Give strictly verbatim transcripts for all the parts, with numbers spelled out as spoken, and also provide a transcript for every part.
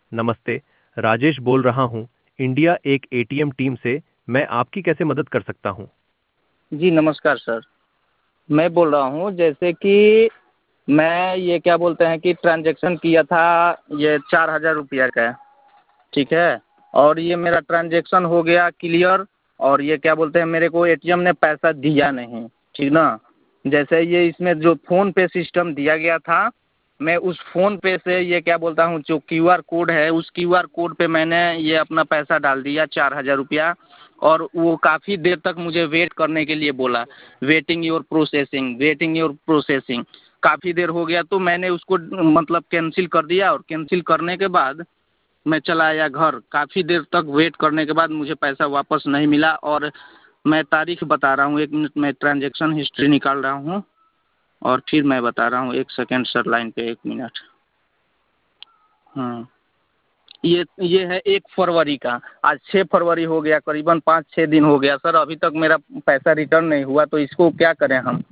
नमस्ते, राजेश बोल रहा हूँ, इंडिया एक एटीएम टीम से। मैं आपकी कैसे मदद कर सकता हूँ? जी नमस्कार सर। मैं बोल रहा हूँ जैसे कि मैं ये क्या बोलते हैं कि ट्रांजैक्शन किया था ये चार हज़ार रुपया का, ठीक है। और ये मेरा ट्रांजैक्शन हो गया क्लियर। और ये क्या बोलते हैं मेरे को एटीएम ने पैसा दिया नहीं, ठीक ना। जैसे ये इसमें जो फ़ोन पे सिस्टम दिया गया था, मैं उस फ़ोन पे से ये क्या बोलता हूँ जो क्यू आर कोड है उस क्यू आर कोड पे मैंने ये अपना पैसा डाल दिया चार हज़ार रुपया। और वो काफ़ी देर तक मुझे वेट करने के लिए बोला, waiting your processing waiting your processing. काफ़ी देर हो गया तो मैंने उसको मतलब कैंसिल कर दिया। और कैंसिल करने के बाद मैं चला आया घर। काफ़ी देर तक वेट करने के बाद मुझे पैसा वापस नहीं मिला। और मैं तारीख बता रहा हूँ, एक मिनट में ट्रांजैक्शन हिस्ट्री निकाल रहा हूँ और फिर मैं बता रहा हूँ। एक सेकेंड सर लाइन पे, एक मिनट। हाँ, ये ये है एक फरवरी का। आज छः फरवरी हो गया, करीबन पाँच छः दिन हो गया सर, अभी तक मेरा पैसा रिटर्न नहीं हुआ। तो इसको क्या करें हम?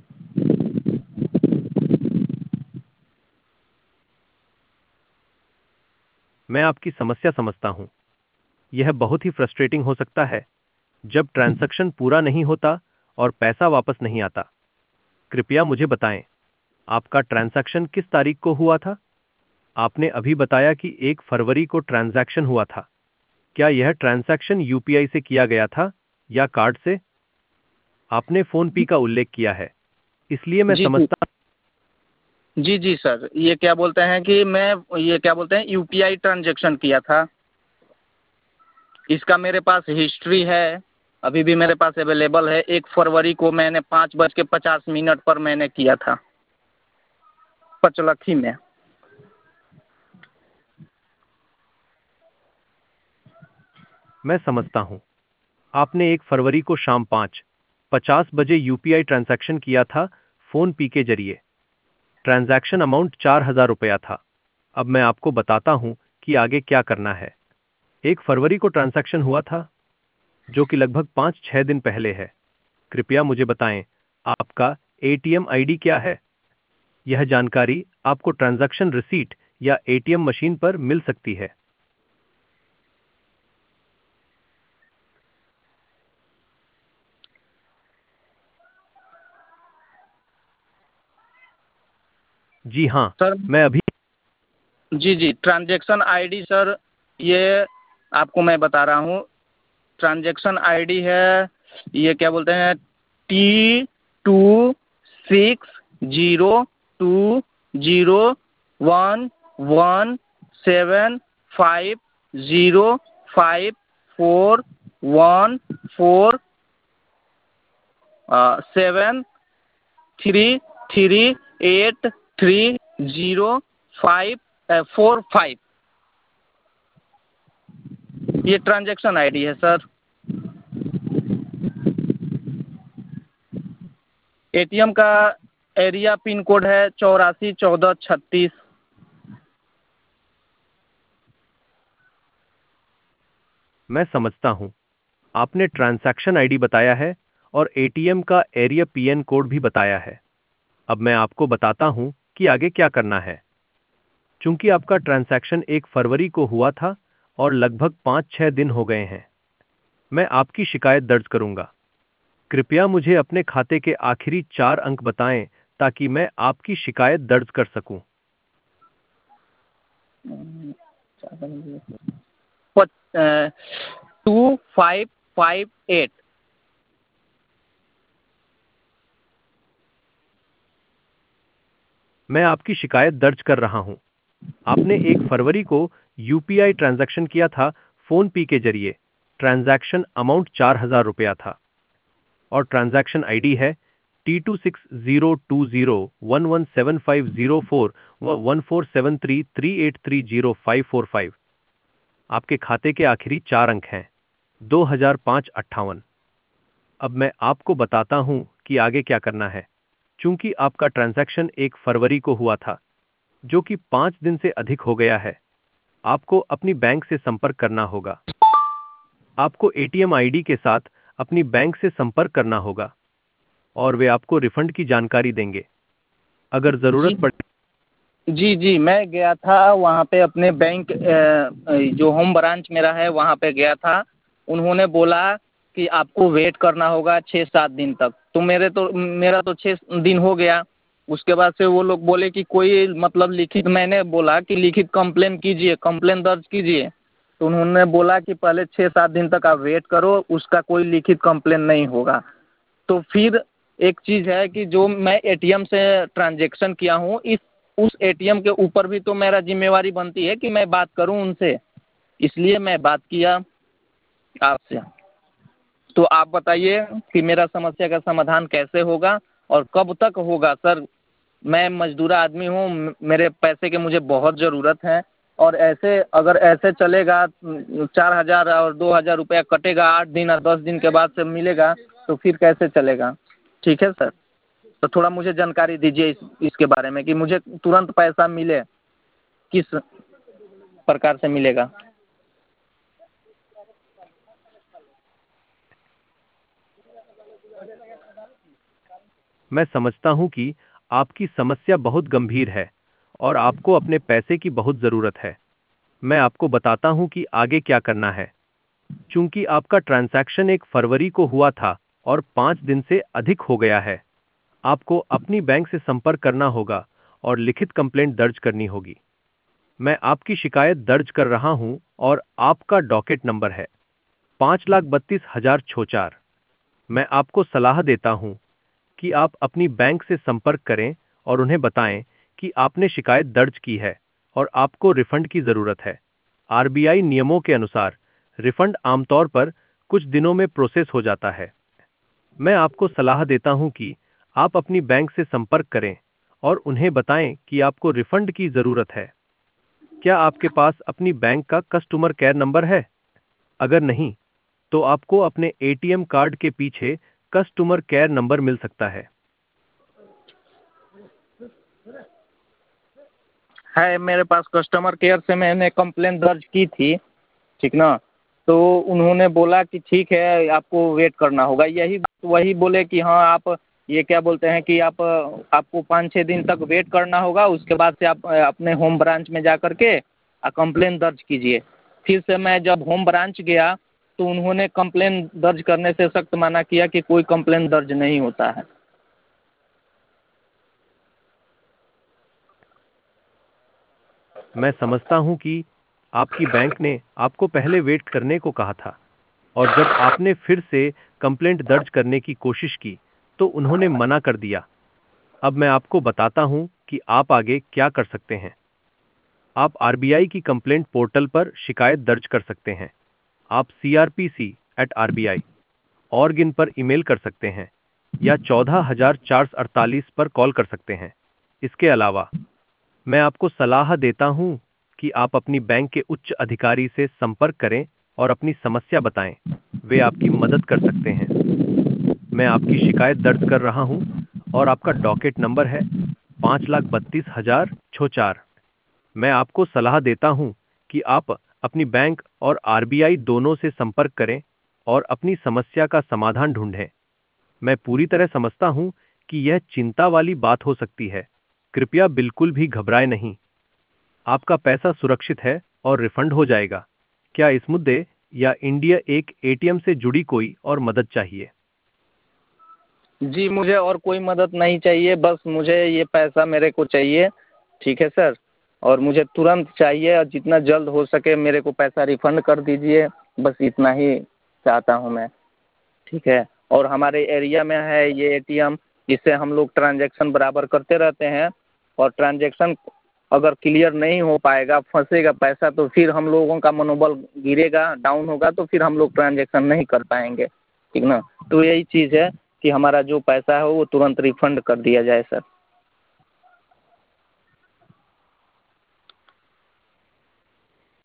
मैं आपकी समस्या समझता हूँ। यह बहुत ही फ्रस्ट्रेटिंग हो सकता है जब ट्रांजैक्शन पूरा नहीं होता और पैसा वापस नहीं आता। कृपया मुझे बताएं, आपका ट्रांजैक्शन किस तारीख को हुआ था? आपने अभी बताया कि एक फरवरी को ट्रांजैक्शन हुआ था। क्या यह ट्रांजैक्शन यूपीआई से किया गया था या कार्ड से? आपने फोन पे का उल्लेख किया है, इसलिए मैं जी जी समझता। जी जी सर, ये क्या बोलते हैं कि मैं ये क्या बोलते हैं यूपीआई ट्रांजैक्शन किया था। इसका मेरे पास हिस्ट्री है, अभी भी मेरे पास अवेलेबल है। एक फरवरी को मैंने पाँच बज के पचास मिनट पर मैंने किया था, पचलखी में। मैं समझता हूं, आपने एक फरवरी को शाम पाँच पचास बजे यूपीआई ट्रांजैक्शन किया था फोन पे के जरिए। ट्रांजैक्शन अमाउंट चार हजार रुपया था। अब मैं आपको बताता हूं कि आगे क्या करना है। एक फरवरी को ट्रांजैक्शन हुआ था, जो कि लगभग पाँच छह दिन पहले है। कृपया मुझे बताएं, आपका एटीएम आईडी क्या है? यह जानकारी आपको ट्रांजैक्शन रिसीट या एटीएम मशीन पर मिल सकती है। जी हाँ, सर मैं अभी। जी जी, ट्रांजैक्शन आईडी सर, ये आपको मैं बता रहा हूँ। ट्रांजैक्शन आईडी है ये क्या बोलते हैं T two six zero two zero one one seven five zero five four one four seven three three eight three zero five four five. ये ट्रांजैक्शन आईडी है सर। एटीएम का एरिया पिन कोड है चौरासी चौदह छत्तीस। मैं समझता हूं, आपने ट्रांजैक्शन आईडी बताया है और एटीएम का एरिया पीएन कोड भी बताया है। अब मैं आपको बताता हूं कि आगे क्या करना है। चूंकि आपका ट्रांजैक्शन एक फरवरी को हुआ था और लगभग पाँच छह दिन हो गए हैं, मैं आपकी शिकायत दर्ज करूंगा। कृपया मुझे अपने खाते के आखिरी चार अंक बताएं ताकि मैं आपकी शिकायत दर्ज कर सकूं। Two five five eight. मैं आपकी शिकायत दर्ज कर रहा हूं। आपने एक फरवरी को यूपीआई ट्रांजैक्शन किया था फोन पे के जरिए। ट्रांजैक्शन अमाउंट चार हजार रुपया था और ट्रांजैक्शन आईडी है T two six zero two zero one one seven five zero four one four seven three three eight three zero five four five. आपके खाते के आखिरी चार अंक हैं दो हजार पाँच अट्ठावन। अब मैं आपको बताता हूं कि आगे क्या करना है। चूंकि आपका ट्रांजैक्शन एक फरवरी को हुआ था, जो कि पाँच दिन से अधिक हो गया है, आपको अपनी बैंक से संपर्क करना होगा। आपको एटीएम आईडी के साथ अपनी बैंक से संपर्क करना होगा और वे आपको रिफंड की जानकारी देंगे। अगर जी जरूरत पड़े। जी जी, मैं गया था वहाँ पे अपने बैंक अ, जो होम ब्रांच मेरा है वहाँ पे गया था। उन्होंने बोला कि आपको वेट करना होगा छः सात दिन तक। तो मेरे तो मेरा तो छः दिन हो गया। उसके बाद से वो लोग बोले कि कोई मतलब लिखित, मैंने बोला कि लिखित कंप्लेन कीजिए, कंप्लेन दर्ज कीजिए। तो उन्होंने बोला कि पहले छः सात दिन तक आप वेट करो, उसका कोई लिखित कंप्लेन नहीं होगा। तो फिर एक चीज़ है कि जो मैं एटीएम से ट्रांजैक्शन किया हूँ, इस उस एटीएम के ऊपर भी तो मेरा जिम्मेवारी बनती है कि मैं बात करूँ उनसे, इसलिए मैं बात किया आपसे। तो आप बताइए कि मेरा समस्या का समाधान कैसे होगा और कब तक होगा सर? मैं मजदूर आदमी हूँ, म- मेरे पैसे की मुझे बहुत ज़रूरत है। और ऐसे अगर ऐसे चलेगा, चार हज़ार और दो हज़ार रुपया कटेगा, आठ दिन और दस दिन के बाद से मिलेगा, तो फिर कैसे चलेगा? ठीक है सर, तो थोड़ा मुझे जानकारी दीजिए इस इसके बारे में कि मुझे तुरंत पैसा मिले, किस प्रकार से मिलेगा? मैं समझता हूँ कि आपकी समस्या बहुत गंभीर है और आपको अपने पैसे की बहुत ज़रूरत है। मैं आपको बताता हूँ कि आगे क्या करना है। चूंकि आपका ट्रांजैक्शन एक फरवरी को हुआ था और पाँच दिन से अधिक हो गया है, आपको अपनी बैंक से संपर्क करना होगा और लिखित कंप्लेंट दर्ज करनी होगी। मैं आपकी शिकायत दर्ज कर रहा हूं और आपका डॉकेट नंबर है पाँच लाख बत्तीस हजार छोचार। मैं आपको सलाह देता हूं कि आप अपनी बैंक से संपर्क करें और उन्हें बताएं कि आपने शिकायत दर्ज की है और आपको रिफंड की जरूरत है। आरबीआई नियमों के अनुसार रिफंड आमतौर पर कुछ दिनों में प्रोसेस हो जाता है। मैं आपको सलाह देता हूं कि आप अपनी बैंक से संपर्क करें और उन्हें बताएं कि आपको रिफंड की जरूरत है। क्या आपके पास अपनी बैंक का कस्टमर केयर नंबर है? अगर नहीं, तो आपको अपने एटीएम कार्ड के पीछे कस्टमर केयर नंबर मिल सकता है। है मेरे पास, कस्टमर केयर से मैंने कंप्लेन दर्ज की थी, ठीक ना? तो उन्होंने बोला कि ठीक है, आपको वेट करना होगा। यही वही बोले कि हाँ, आप ये क्या बोलते हैं कि आप आपको पाँच छः दिन तक वेट करना होगा, उसके बाद से आप अपने होम ब्रांच में जा कर के कंप्लेन दर्ज कीजिए। फिर से मैं जब होम ब्रांच गया तो उन्होंने कंप्लेन दर्ज करने से सख्त मना किया कि कोई कंप्लेन दर्ज नहीं होता है। मैं समझता हूं कि आपकी बैंक ने आपको पहले वेट करने को कहा था और जब आपने फिर से कंप्लेंट दर्ज करने की कोशिश की तो उन्होंने मना कर दिया। अब मैं आपको बताता हूं कि आप आगे क्या कर सकते हैं। आप आरबीआई की कंप्लेंट पोर्टल पर शिकायत दर्ज कर सकते हैं। आप C R P C at R B I org in पर ईमेल कर सकते हैं या चौदह हजार चार सौ अड़तालीस पर कॉल कर सकते हैं। इसके अलावा मैं आपको सलाह देता हूं कि आप अपनी बैंक के उच्च अधिकारी से संपर्क करें और अपनी समस्या बताएं। वे आपकी मदद कर सकते हैं। मैं आपकी शिकायत दर्ज कर रहा हूं और आपका डॉकेट नंबर है पाँच लाख बत्तीस हजार छो चार। मैं आपको सलाह देता हूं कि आप अपनी बैंक और आरबीआई दोनों से संपर्क करें और अपनी समस्या का समाधान ढूंढें। मैं पूरी तरह समझता हूं कि यह चिंता वाली बात हो सकती है। कृपया बिल्कुल भी घबराएं नहीं। आपका पैसा सुरक्षित है और रिफंड हो जाएगा। क्या इस मुद्दे या इंडिया एक एटीएम से जुड़ी कोई और मदद चाहिए? जी, मुझे और कोई मदद नहीं चाहिए, बस मुझे ये पैसा मेरे को चाहिए, ठीक है सर? और मुझे तुरंत चाहिए और जितना जल्द हो सके मेरे को पैसा रिफ़ंड कर दीजिए, बस इतना ही चाहता हूँ मैं, ठीक है? और हमारे एरिया में है ये एटीएम, इससे हम लोग ट्रांजैक्शन बराबर करते रहते हैं। और ट्रांजैक्शन अगर क्लियर नहीं हो पाएगा, फँसेगा पैसा, तो फिर हम लोगों का मनोबल गिरेगा, डाउन होगा, तो फिर हम लोग ट्रांजैक्शन नहीं कर पाएंगे, ठीक ना? तो यही चीज़ है कि हमारा जो पैसा है वो तुरंत रिफंड कर दिया जाए सर।